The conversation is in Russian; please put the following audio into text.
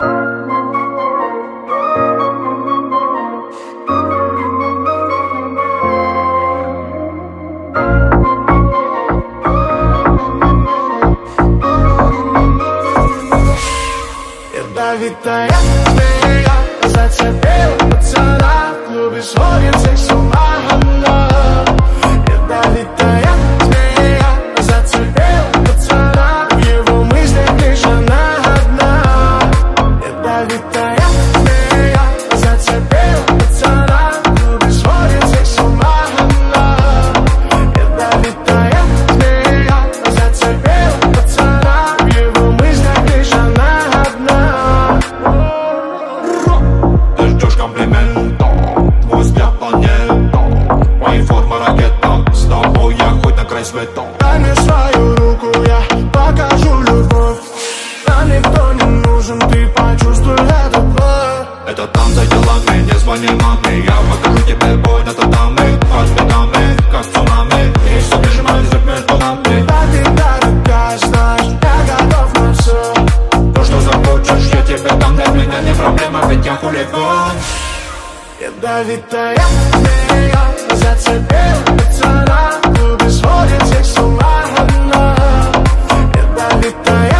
Ядовитая змея зацепила пацана, в клубе сводит всех с ума она. Ядовитая змея зацепила пацана, в его мыслях лишь она одна. Ядовитая змея зацепила пацана, в клубе сводит всех с ума она. Ядовитая змея зацепила пацана, в его мыслях лишь она одна. Ты ждешь комплимента, твой взгляд планета, мои формы ракета, с тобой я хоть на край света. Дай мне свою руку, я покажу любовь. Нам никто не нужен, ты почувствуй эту боль. Это там за делами, не звони маме, я покажу тебе бой на татами, под бедами, как цунами, и все прижимались друг между нами. А ты, дорогая, знаешь, я готов на все. То, что захочешь, я тебе дам, для меня не проблема, ведь я хулиган. Ядовитая змея зацепила пацана, в клубе сводит всех с ума она. Ядовитая